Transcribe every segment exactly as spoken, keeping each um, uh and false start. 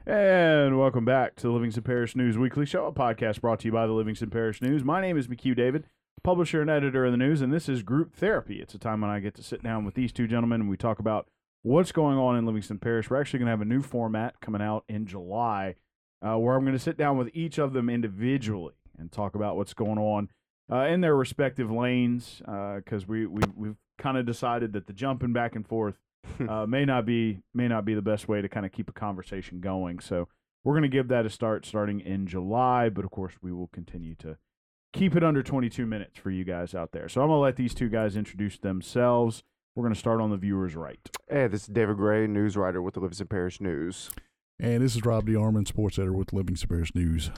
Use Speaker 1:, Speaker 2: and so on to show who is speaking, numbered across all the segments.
Speaker 1: And welcome back to the Livingston Parish News Weekly Show, a podcast brought to you by the Livingston Parish News. My name is McHugh David, publisher and editor of the news, and this is Group Therapy. It's a time when I get to sit down with these two gentlemen and we talk about what's going on in Livingston Parish. We're actually going to have a new format coming out in July uh, where I'm going to sit down with each of them individually and talk about what's going on uh, in their respective lanes because uh, we, we, we've kind of decided that the jumping back and forth uh, may not be may not be the best way to kind of keep a conversation going. So we're going to give that a start starting in July, but of course we will continue to keep it under twenty-two minutes for you guys out there. So I'm going to let these two guys introduce themselves. We're going to start on the viewers' right.
Speaker 2: Hey, this is David Gray, news writer with the Livingston Parish News.
Speaker 3: And this is Rob DeArmond, sports editor with Livingston Parish News.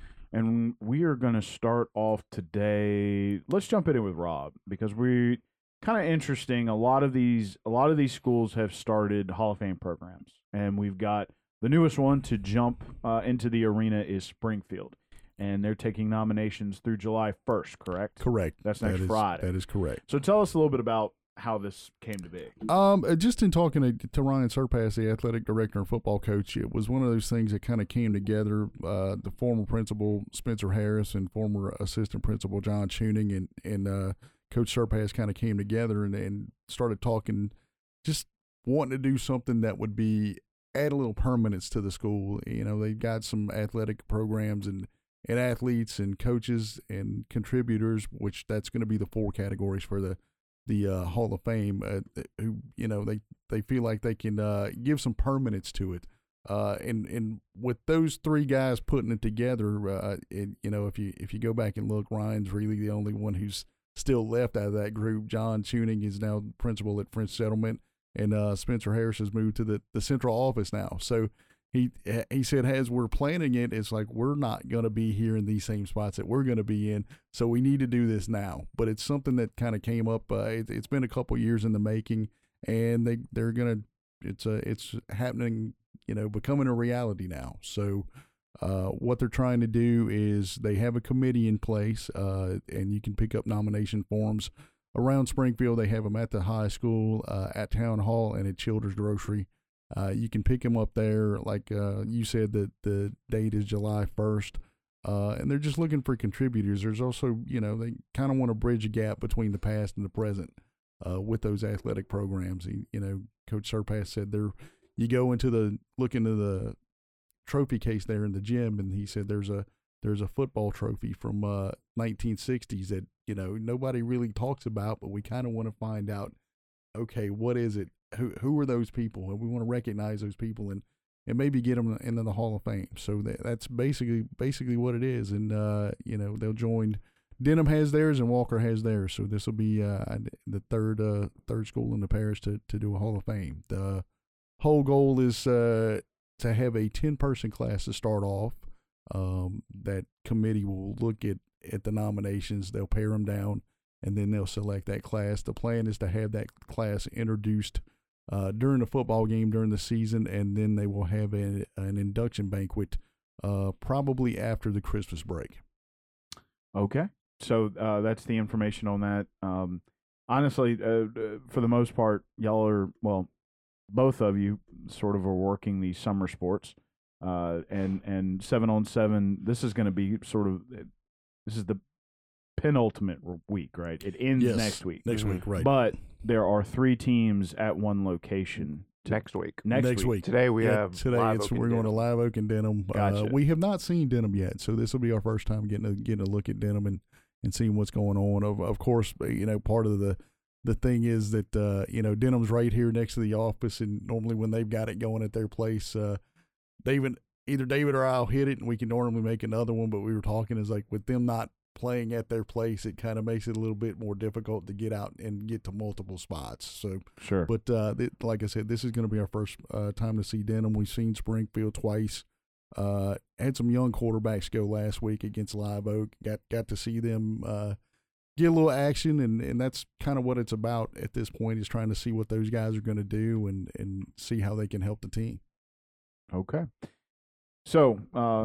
Speaker 1: And we are going to start off today. Let's jump in with Rob because we kind of interesting. A lot of these, a lot of these schools have started Hall of Fame programs, and we've got the newest one to jump uh, into the arena is Springfield, and they're taking nominations through July first. Correct?
Speaker 3: Correct.
Speaker 1: That's next
Speaker 3: that is,
Speaker 1: Friday.
Speaker 3: That is correct.
Speaker 1: So tell us a little bit about how this came to be.
Speaker 3: Um, uh, just in talking to, to Ryan Surpass, the athletic director and football coach, it was one of those things that kind of came together. Uh, the former principal Spencer Harris and former assistant principal John Tuning and and uh, Coach Surpass kind of came together and, and started talking, just wanting to do something that would be add a little permanence to the school. You know, they've got some athletic programs and, and athletes and coaches and contributors, which that's going to be the four categories for the the uh, Hall of Fame. Uh, who you know they they feel like they can uh, give some permanence to it. Uh, and and with those three guys putting it together, uh, it, you know, if you if you go back and look, Ryan's really the only one who's still left out of that group. John Tuning is now principal at French Settlement, and uh, Spencer Harris has moved to the, the central office now. So he he said, as we're planning it, it's like we're not going to be here in these same spots that we're going to be in, so we need to do this now. But it's something that kind of came up. Uh, it, it's been a couple years in the making, and they they're gonna it's a it's happening, you know, becoming a reality now. So. Uh, what they're trying to do is they have a committee in place, uh, and you can pick up nomination forms around Springfield. They have them at the high school, uh, at Town Hall, and at Children's Grocery. Uh, you can pick them up there. Like uh, you said, that the date is July first, uh, and they're just looking for contributors. There's also, you know, they kind of want to bridge a gap between the past and the present uh, with those athletic programs. You, you know, Coach Surpass said they're you go into the look into the trophy case there in the gym, and he said there's a there's a football trophy from uh nineteen sixties that, you know, nobody really talks about, but we kind of want to find out, okay, what is it, who who are those people, and we want to recognize those people and and maybe get them into the Hall of Fame. So that, that's basically basically what it is. And uh you know, they'll join, Denham has theirs and Walker has theirs, so this will be uh the third uh third school in the parish to to do a Hall of Fame. The whole goal is uh to have a ten-person class to start off. Um, that committee will look at, at the nominations. They'll pare them down, and then they'll select that class. The plan is to have that class introduced uh, during the football game during the season, and then they will have a, an induction banquet uh, probably after the Christmas break.
Speaker 1: Okay. So uh, that's the information on that. Um, honestly, uh, for the most part, y'all are, well, both of you sort of are working these summer sports, uh, and and seven on seven. This is going to be sort of this is the penultimate week, right? It ends
Speaker 3: Yes,
Speaker 1: next week.
Speaker 3: Next week, right?
Speaker 1: But there are three teams at one location to,
Speaker 2: Next week.
Speaker 1: Next,
Speaker 3: Next
Speaker 1: week.
Speaker 3: week.
Speaker 2: Today we
Speaker 3: Yeah,
Speaker 2: have
Speaker 3: today
Speaker 2: Live
Speaker 3: it's
Speaker 2: Oak and
Speaker 3: we're going to
Speaker 2: Denham.
Speaker 3: Live Oak and Denham.
Speaker 1: Gotcha.
Speaker 3: Uh, we have not seen Denham yet, so this will be our first time getting a, getting a look at Denham and, and seeing what's going on. Of of course, you know, part of the the thing is that uh, you know, Denham's right here next to the office, and normally when they've got it going at their place, uh, David either David or I'll hit it, and we can normally make another one. But we were talking is like with them not playing at their place, it kind of makes it a little bit more difficult to get out and get to multiple spots. So
Speaker 1: Sure.
Speaker 3: But uh, th- like I said, this is going to be our first uh, time to see Denham. We've seen Springfield twice. Uh, had some young quarterbacks go last week against Live Oak. Got got to see them uh, get a little action, and, and that's kind of what it's about at this point, is trying to see what those guys are going to do and, and see how they can help the team.
Speaker 1: Okay. So, uh,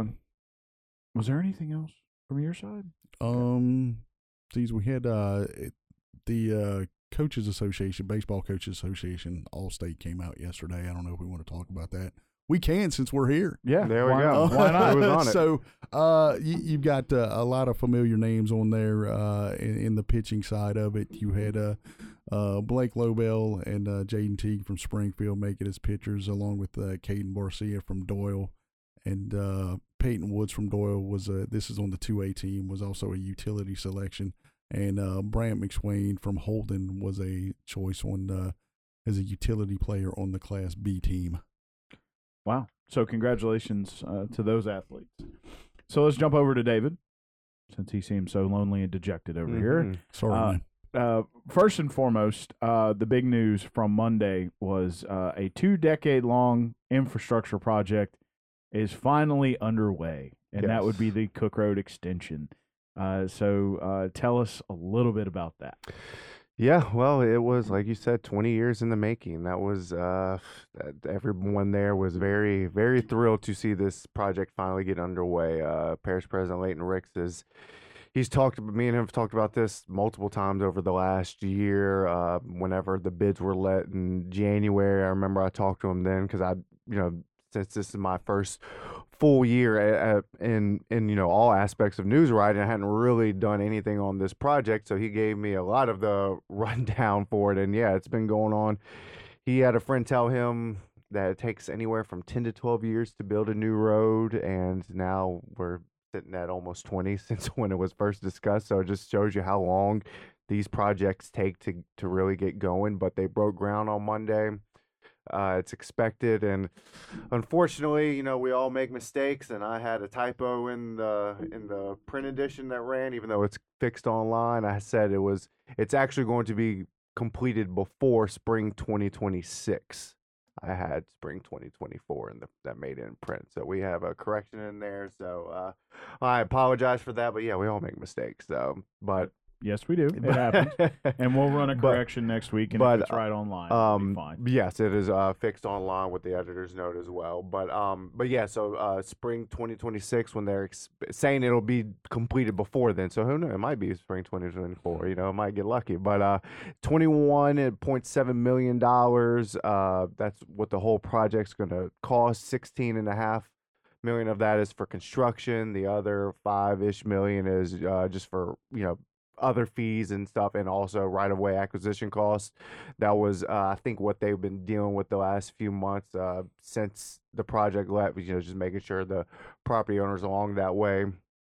Speaker 1: was there anything else from your side?
Speaker 3: Um, geez, we had uh, it, the uh, Coaches Association, Baseball Coaches Association, All-State came out yesterday. I don't know if we want to talk about that. we can since we're here.
Speaker 1: Yeah,
Speaker 2: There we
Speaker 1: why
Speaker 2: go.
Speaker 1: not? Why not?
Speaker 2: Who was on it?
Speaker 3: So uh, you, you've got uh, a lot of familiar names on there uh, in, in the pitching side of it. You had uh, uh, Blake Lobel and uh, Jaden Teague from Springfield make it as pitchers, along with uh, Caden Barcia from Doyle. And uh, Peyton Woods from Doyle was a, this is on the two A team, was also a utility selection. And uh, Brant McSwain from Holden was a choice on uh, as a utility player on the Class B team.
Speaker 1: Wow. So congratulations uh, to those athletes. So let's jump over to David, since he seems so lonely and dejected over
Speaker 2: Mhm.
Speaker 1: here.
Speaker 3: Sorry,
Speaker 1: Uh,
Speaker 3: man.
Speaker 1: Uh, first and foremost, uh, the big news from Monday was uh, a two-decade-long infrastructure project is finally underway, and that would be
Speaker 2: Yes.
Speaker 1: the Cook Road extension. Uh, so uh, tell us a little bit about that.
Speaker 2: Yeah, well, it was like you said, twenty years in the making. That was uh, that everyone there was very, very thrilled to see this project finally get underway. Uh, Parish President Leighton Ricks is he's talked. Me and him have talked about this multiple times over the last year. Uh, whenever the bids were let in January, I remember I talked to him then because I, you know, since this is my first full year at, at, in in you know all aspects of news writing, I hadn't really done anything on this project, so he gave me a lot of the rundown for it. And yeah, it's been going on. He had a friend tell him that it takes anywhere from ten to twelve years to build a new road, and now we're sitting at almost twenty since when it was first discussed. So it just shows you how long these projects take to to really get going. But they broke ground on Monday. Uh, it's expected, and unfortunately, you know, we all make mistakes, and I had a typo in the in the print edition that ran, even though it's fixed online. I said it was it's actually going to be completed before spring twenty twenty-six. I had spring twenty twenty-four, and that made it in print, so we have a correction in there. So uh, I apologize for that, but yeah, we all make mistakes, so but.
Speaker 1: Yes, we do. It happens. And we'll run a
Speaker 2: But-
Speaker 1: correction next week, and
Speaker 2: but,
Speaker 1: if it's right online, it'll be
Speaker 2: Um,
Speaker 1: fine.
Speaker 2: yes, it is uh, fixed online with the editor's note as well. But um, but yeah, so uh, spring twenty twenty-six when they're ex- saying it'll be completed before then. So who knows? It might be spring twenty twenty-four. You know, it might get lucky. But uh, twenty-one point seven million dollars. Uh, that's what the whole project's going to cost. Sixteen and a half million of that is for construction. The other five ish million is uh, just for you know. other fees and stuff, and also right-of-way acquisition costs. That was, uh, I think, what they've been dealing with the last few months uh, since the project left. You know, just making sure the property owners along that way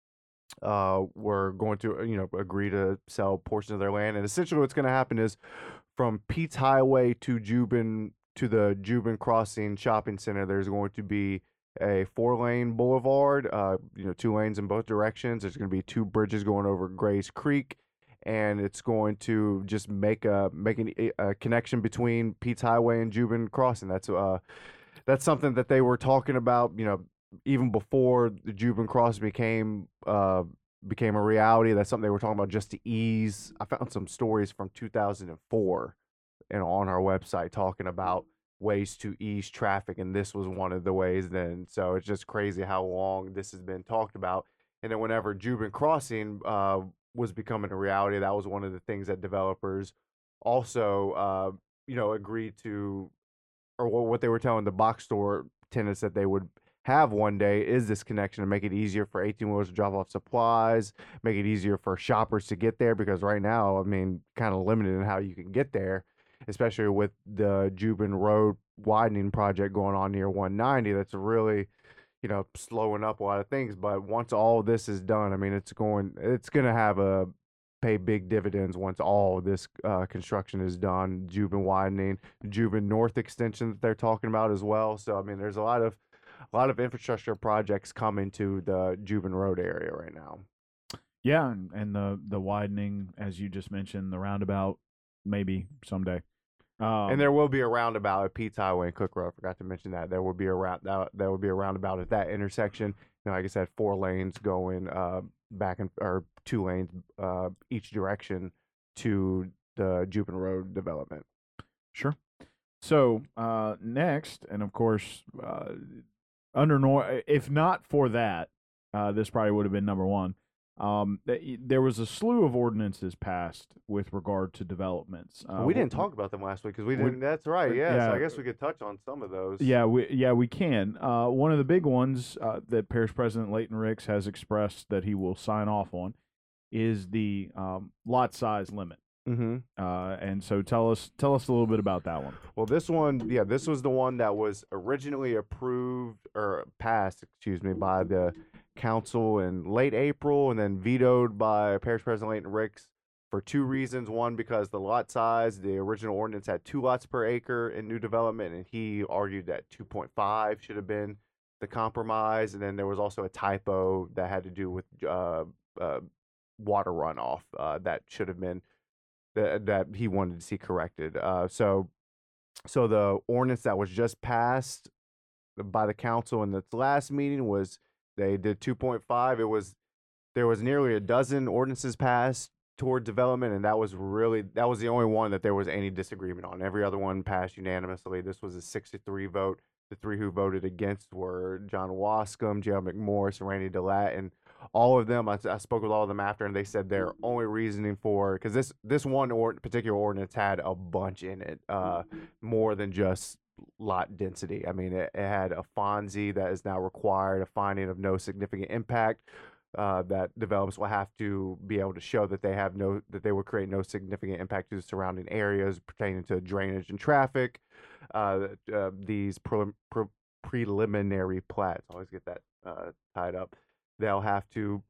Speaker 2: uh, were going to, you know, agree to sell portions of their land. And essentially, what's going to happen is from Pete's Highway to Jubin to the Jubin Crossing Shopping Center, there's going to be a four-lane boulevard, uh, you know, two lanes in both directions. There's going to be two bridges going over Grays Creek, and it's going to just make a make an, a connection between Pete's Highway and Jubin Crossing. That's uh, that's something that they were talking about, you know, even before the Jubin Crossing became uh became a reality. That's something they were talking about just to ease. I found some stories from two thousand four, and on our website talking about ways to ease traffic, and this was one of the ways then. So it's just crazy how long this has been talked about. And then whenever Jubin Crossing uh, was becoming a reality, that was one of the things that developers also, uh, you know, agreed to, or what they were telling the box store tenants that they would have one day is this connection to make it easier for eighteen-wheelers to drop off supplies, make it easier for shoppers to get there, because right now, I mean, kind of limited in how you can get there, especially with the Jubin Road widening project going on near one ninety. That's really, you know, slowing up a lot of things. But once all this is done, I mean, it's going, it's going to have a pay big dividends once all this uh, construction is done. Jubin widening, Jubin North extension that they're talking about as well. So I mean, there's a lot of a lot of infrastructure projects coming to the Jubin Road area right now.
Speaker 1: Yeah, and, and the the widening, as you just mentioned, the roundabout, maybe someday. Um,
Speaker 2: And there will be a roundabout at Pete's Highway and Cook Road. I forgot to mention that. There will be a round that there will be a roundabout at that intersection. You know, like I said, four lanes going uh, back and or two lanes uh, each direction to the Jubin Road development.
Speaker 1: Sure. So uh, next, and of course, uh, under nor if not for that, uh, this probably would have been number one. Um, th- there was a slew of ordinances passed with regard to developments. Uh,
Speaker 2: we didn't
Speaker 1: w-
Speaker 2: talk about them last week because we
Speaker 1: we-
Speaker 2: didn't. That's right.
Speaker 1: we-
Speaker 2: Yeah, So
Speaker 1: yeah.
Speaker 2: I guess we could touch on some of those.
Speaker 1: Yeah, we yeah we can. Uh, one of the big ones uh, that Parish President Leighton Ricks has expressed that he will sign off on is the um, lot size limit.
Speaker 2: Mm-hmm.
Speaker 1: Uh, and so tell us tell us a little bit about that one.
Speaker 2: Well, this one, yeah, this was the one that was originally approved or passed, excuse me, by the council in late April, and then vetoed by Parish President Leighton Ricks for two reasons. One, because the lot size, the original ordinance had two lots per acre in new development, and he argued that two point five should have been the compromise. And then there was also a typo that had to do with uh, uh, water runoff uh, that should have been that that he wanted to see corrected. Uh, so, so the ordinance that was just passed by the council in its last meeting was they did two point five. It was there was nearly a dozen ordinances passed toward development, and that was really that was the only one that there was any disagreement on. Every other one passed unanimously. This was a six to three vote. The three who voted against were John Wascom, J L McMorris, and Randy Delatt, and all of them. I, I spoke with all of them after, and they said their only reasoning for because this this one or, particular ordinance had a bunch in it, uh, more than just lot density. I mean, it, it had a F O N S I that is now required, a finding of no significant impact. Uh, that developers will have to be able to show that they have no that they will create no significant impact to the surrounding areas pertaining to drainage and traffic. Uh, uh, these pre- pre- preliminary plats, I always get that uh, tied up. They'll have to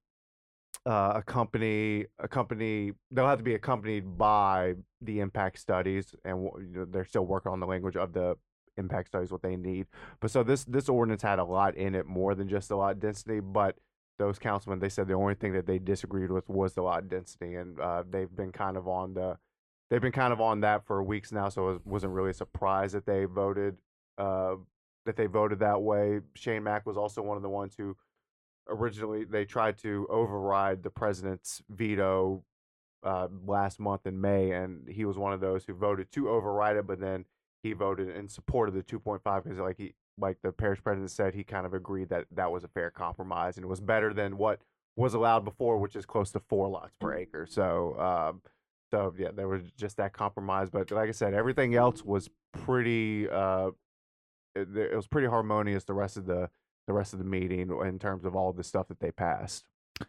Speaker 2: uh, accompany accompany. They'll have to be accompanied by the impact studies, and you know, they're still working on the language of the impact studies, what they need. But so this this ordinance had a lot in it, more than just the lot density, but those councilmen, they said the only thing that they disagreed with was the lot density, and uh, they've been kind of on the, they've been kind of on that for weeks now. So it wasn't really a surprise that they voted, uh, that they voted that way. Shane Mack was also one of the ones who originally they tried to override the president's veto uh, last month in May, and he was one of those who voted to override it, but then he voted in support of the two point five because like he. Like the parish president said, he kind of agreed that that was a fair compromise and it was better than what was allowed before, which is close to four lots per acre. So, um, so yeah, there was just that compromise. But like I said, everything else was pretty. Uh, it, it was pretty harmonious. The rest of the the rest of the meeting in terms of all the stuff that they passed.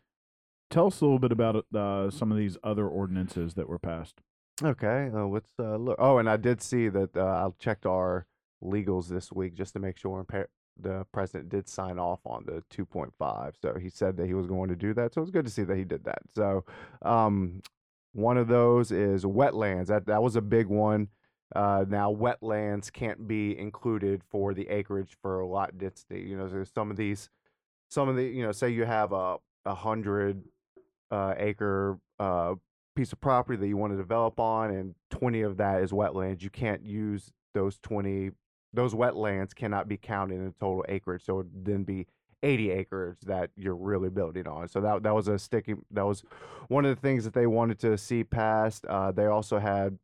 Speaker 1: Tell us a little bit about uh, some of these other ordinances that were passed.
Speaker 2: Okay, uh, let's uh, look. Oh, and I did see that uh, I checked our legals this week just to make sure the president did sign off on the two point five. So he said that he was going to do that. So it's good to see that he did that. So um, one of those is wetlands. That that was a big one. Uh, now wetlands can't be included for the acreage for lot density. You know, there's some of these, some of the, you know, say you have a a hundred uh, acre uh, piece of property that you want to develop on, and twenty of that is wetlands. You can't use those twenty. Those wetlands cannot be counted in the total acreage, so it would then be eighty acres that you're really building on. So that that was a sticky. That was one of the things that they wanted to see passed. Uh, they also had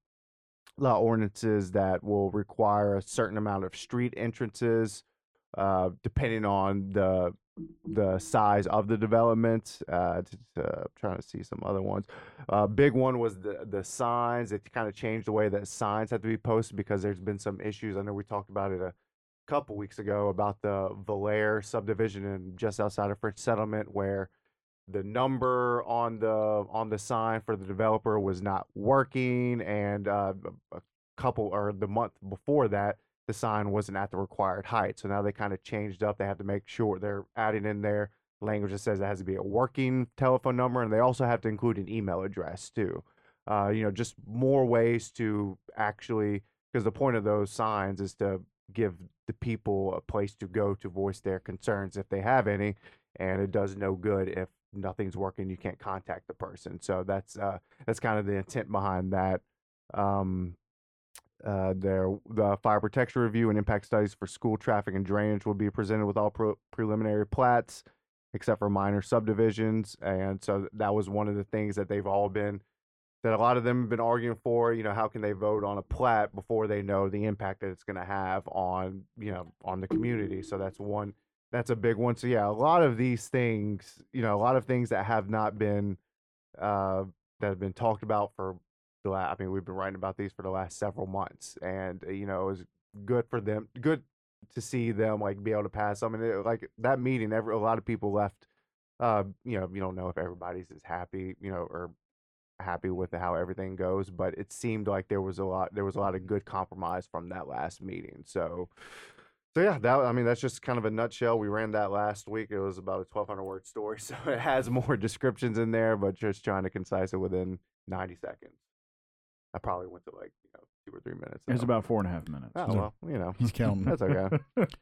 Speaker 2: law ordinances that will require a certain amount of street entrances, uh, depending on the the size of the development. Uh, to, to, I'm trying to see some other ones. Uh, big one was the the signs. It kind of changed the way that signs have to be posted because there's been some issues. I know we talked about it a couple weeks ago about the Valere subdivision in just outside of French Settlement, where the number on the on the sign for the developer was not working, and uh, a couple or the month before that, the sign wasn't at the required height. So now they kind of changed up. They have to make sure they're adding in there language that says it has to be a working telephone number, and they also have to include an email address too. Uh, you know, just more ways to actually, because the point of those signs is to give the people a place to go to voice their concerns if they have any, and it does no good if nothing's working, you can't contact the person. So that's uh, that's kind of the intent behind that. Um, Uh, there, the fire protection review and impact studies for school traffic and drainage will be presented with all pre- preliminary plats, except for minor subdivisions. And so that was one of the things that they've all been, that a lot of them have been arguing for. You know, how can they vote on a plat before they know the impact that it's going to have on, you know, on the community? So that's one That's a big one. So yeah, a lot of these things, you know, a lot of things that have not been uh, that have been talked about for the last. I mean, we've been writing about these for the last several months, and uh, you know, it was good for them, good to see them like be able to pass. I mean, it, like that meeting, every a lot of people left. Uh, you know, you don't know if everybody's as happy, you know, or happy with how everything goes, but it seemed like there was a lot there was a lot of good compromise from that last meeting. So so yeah, that I mean that's just kind of a nutshell. We ran that last week. It was about a twelve hundred word story, so it has more descriptions in there, but just trying to concise it within ninety seconds. I probably went to like, you know, two or three minutes.
Speaker 1: It's
Speaker 2: so.
Speaker 1: about four and a half minutes.
Speaker 2: Oh well, you know,
Speaker 3: He's counting.
Speaker 2: that's okay.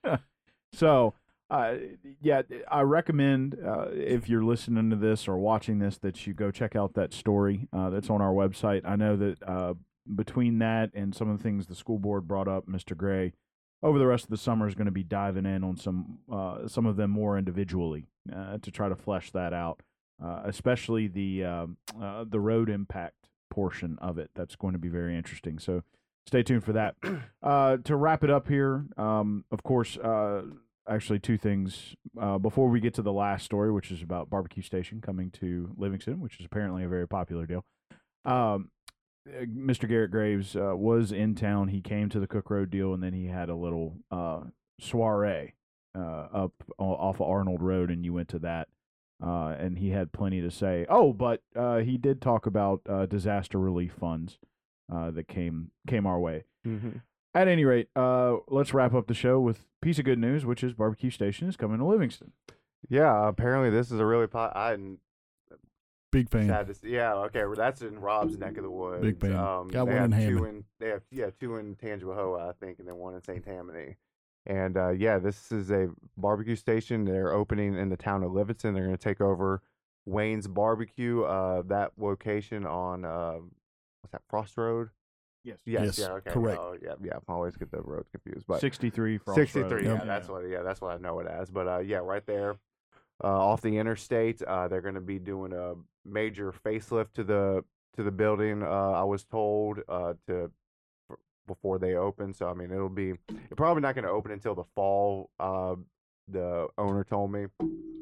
Speaker 1: So, uh, yeah, I recommend uh, if you're listening to this or watching this that you go check out that story uh, that's on our website. I know that uh, between that and some of the things the school board brought up, Mister Gray, over the rest of the summer is going to be diving in on some uh, some of them more individually uh, to try to flesh that out, uh, especially the um, uh, the road impact portion of it. That's going to be very interesting. So stay tuned for that. Uh, to wrap it up here, um, of course, uh, actually two things uh, before we get to the last story, which is about Barbecue Station coming to Livingston, which is apparently a very popular deal. Um, Mister Garrett Graves uh, was in town. He came to the Cook Road deal, and then he had a little uh, soiree uh, up off of Arnold Road, and you went to that. Uh, and he had plenty to say. Oh, but uh, he did talk about uh, disaster relief funds uh, that came came our way.
Speaker 2: Mm-hmm.
Speaker 1: At any rate, uh, let's wrap up the show with a piece of good news, which is Barbecue Station is coming to Livingston.
Speaker 2: Yeah, apparently this is a really po- I hadn't
Speaker 3: Big fan.
Speaker 2: sad to see. Yeah, okay, well, that's in Rob's neck of the woods.
Speaker 3: Big fan.
Speaker 2: Um,
Speaker 3: Got
Speaker 2: they
Speaker 3: one in
Speaker 2: have two
Speaker 3: Hammond.
Speaker 2: in they have yeah two in Tangipahoa, I think, and then one in Saint Tammany. And uh, yeah, this is a barbecue station. They're opening in the town of Livingston. They're going to take over Wayne's Barbecue. Uh, that location on uh, what's that, Frost Road?
Speaker 1: Yes.
Speaker 2: Yes,
Speaker 3: Yes,
Speaker 2: yeah, okay.
Speaker 3: correct.
Speaker 2: Oh, yeah, yeah. I always get the roads confused, but
Speaker 1: sixty-three Frost
Speaker 2: sixty-three.
Speaker 1: Road.
Speaker 2: Yeah, that's what. Yeah, that's what I know it as. But uh, yeah, right there, uh, off the interstate. Uh, they're going to be doing a major facelift to the to the building. Uh, I was told uh, to before they open. So I mean, it'll be it's probably not going to open until the fall. Uh, the owner told me,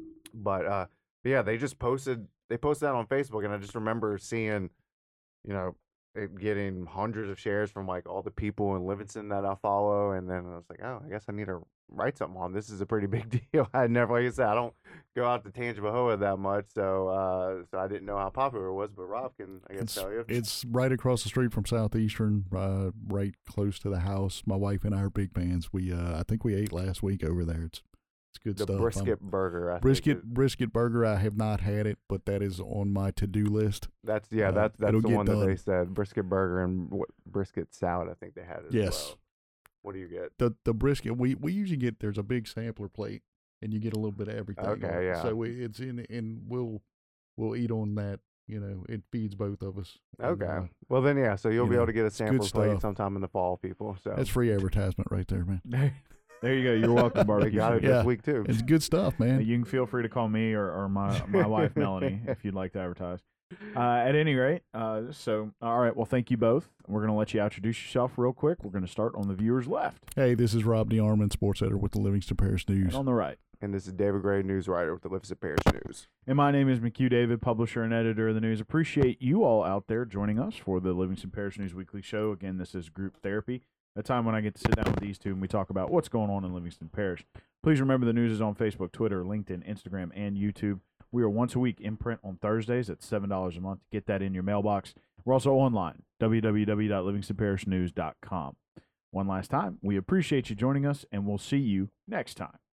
Speaker 2: but uh, but yeah, they just posted they posted that on Facebook, and I just remember seeing, you know, it getting hundreds of shares from like all the people in Livingston that I follow, and then I was like, oh, I guess I need to write something on this. This is a pretty big deal. I never, like I said, I don't go out to Tangipahoa that much, so uh, so I didn't know how popular it was. But Rob can, I guess,
Speaker 3: It's,
Speaker 2: tell you.
Speaker 3: it's right across the street from Southeastern, uh, right close to the house. My wife and I are big fans. We, uh, I think we ate last week over there. It's it's good
Speaker 2: the
Speaker 3: stuff. I'm-
Speaker 2: brisket burger. I
Speaker 3: brisket
Speaker 2: think is-
Speaker 3: brisket burger. I have not had it, but that is on my to do list.
Speaker 2: That's yeah.
Speaker 3: uh,
Speaker 2: That's that's
Speaker 3: it'll
Speaker 2: the
Speaker 3: get
Speaker 2: one that
Speaker 3: done.
Speaker 2: they said brisket burger and what, brisket salad. I think they had it.
Speaker 3: Yes.
Speaker 2: As well. What do you get?
Speaker 3: The the brisket we we usually get. There's a big sampler plate, and you get a little bit of everything.
Speaker 2: Okay,
Speaker 3: on it.
Speaker 2: yeah.
Speaker 3: So we, it's in, and we'll we'll eat on that. You know, it feeds both of us. And,
Speaker 2: Okay.
Speaker 3: uh,
Speaker 2: Well then, yeah. So you'll
Speaker 3: you
Speaker 2: be
Speaker 3: know,
Speaker 2: able to get a
Speaker 3: it's good
Speaker 2: sample plate
Speaker 3: stuff.
Speaker 2: sometime in the fall, people. So
Speaker 3: that's free advertisement right there, man.
Speaker 1: There you go. You're welcome,
Speaker 2: they
Speaker 1: Barbecue
Speaker 2: got it
Speaker 1: Station.
Speaker 3: Yeah.
Speaker 2: this week too.
Speaker 3: It's good stuff,
Speaker 1: Uh,
Speaker 3: man.
Speaker 1: You can feel free to call me or, or my, my wife, Melanie, if you'd like to advertise. Uh, at any rate, uh, so, all right, well, thank you both. We're going to let you introduce yourself real quick. We're going to start on the viewer's left
Speaker 3: Hey, this is Rob DeArmond, sports editor with the Livingston Parish News.
Speaker 1: and on the right.
Speaker 2: And this is David Gray, news writer with the Livingston Parish News.
Speaker 1: And my name is McHugh David, publisher and editor of the news. Appreciate you all out there joining us for the Livingston Parish News Weekly Show. Again, this is Group Therapy, a time when I get to sit down with these two and we talk about what's going on in Livingston Parish. Please remember the news is on Facebook, Twitter, LinkedIn, Instagram, and YouTube. We are once a week in print on Thursdays at seven dollars a month. Get that in your mailbox. We're also online, w w w dot livingston parish news dot com. One last time, we appreciate you joining us, and we'll see you next time.